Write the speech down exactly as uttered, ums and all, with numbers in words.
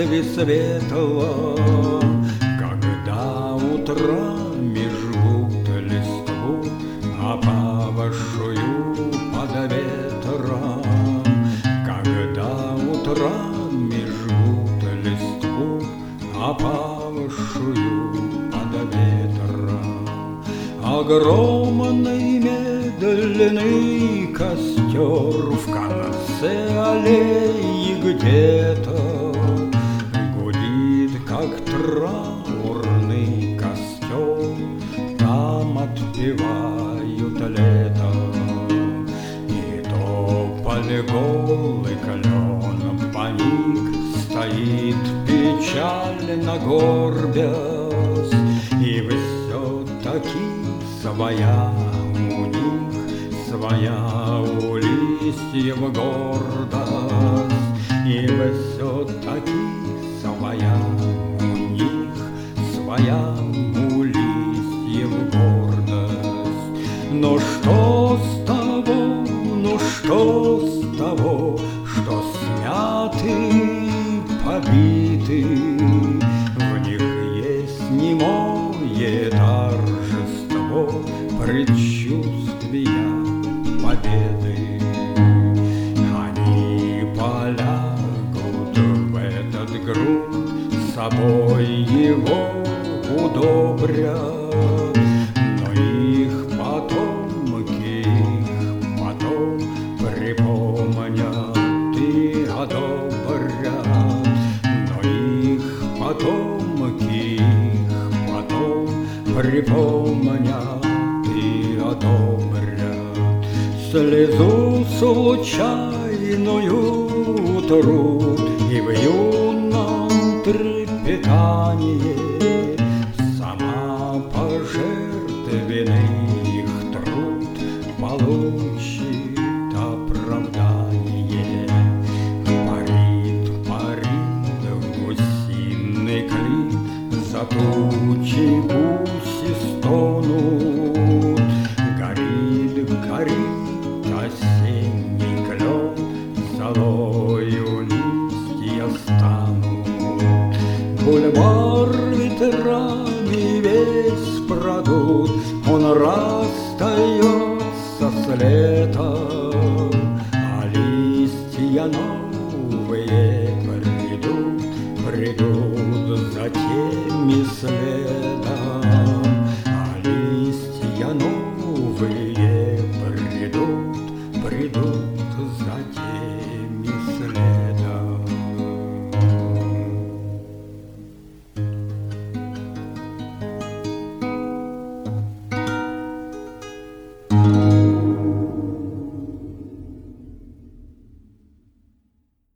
небе светлом, когда утрами жгут листву опавшую под ветром, когда утрами жгут листву опавшую под ветром. Огромный медленный костер в конце аллеи где-то гудит, как траурный костер. Там отпевают лето, и тополь голый клен помиг стоит печально горбясь, и все-таки своя у них, своя у листьев гордость, и все-таки своя у них, своя у листьев гордость. Но что с того, ну что с того, что смяты, побиты, в них есть немое торжество предчувствия победы. Они полягут в этот грунт, собой его удобрят, но их потомки, их потом припомнят и одобрят, но их потомки, их потом припомнят и одобрят. Слезу случайную трут и в юном трепетании сама пожертвенный их труд получит оправдание. Парит, парит гусиный клин, за тучи гуси стонут, горит, горит осенний клен, золою листья станут. Бульвар ветрами весь продут, он расстается с летом, а листья новые придут, придут за теми следом.